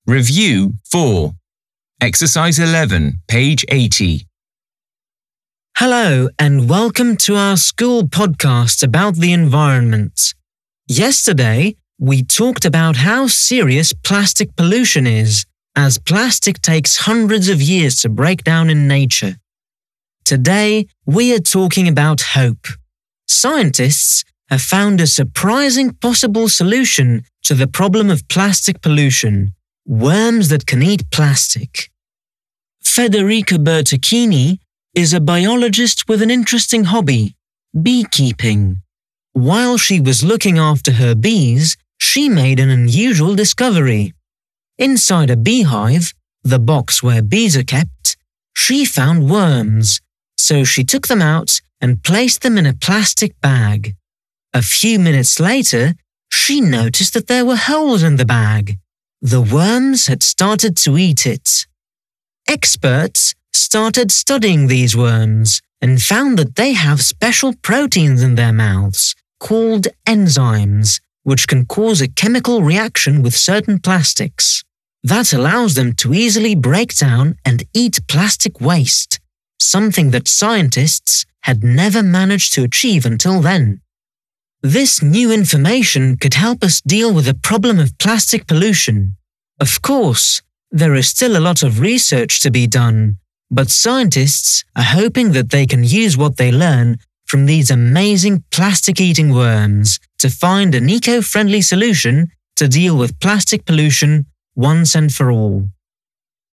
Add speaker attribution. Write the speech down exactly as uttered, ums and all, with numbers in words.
Speaker 1: Review four. Exercise eleven, page eighty.
Speaker 2: Hello and welcome to our school podcast about the environment. Yesterday, we talked about how serious plastic pollution is, as plastic takes hundreds of years to break down in nature. Today, we are talking about hope. Scientists have found a surprising possible solution to the problem of plastic pollution: worms that can eat plastic. Federica Bertocchini is a biologist with an interesting hobby: beekeeping. While she was looking after her bees, she made an unusual discovery. Inside a beehive, the box where bees are kept, she found worms, so she took them out and placed them in a plastic bag. A few minutes later, she noticed that there were holes in the bag. The worms had started to eat it. Experts started studying these worms and found that they have special proteins in their mouths called enzymes, which can cause a chemical reaction with certain plastics. That allows them to easily break down and eat plastic waste, something that scientists had never managed to achieve until then. This new information could help us deal with the problem of plastic pollution. Of course, there is still a lot of research to be done, but scientists are hoping that they can use what they learn from these amazing plastic-eating worms to find an eco-friendly solution to deal with plastic pollution once and for all.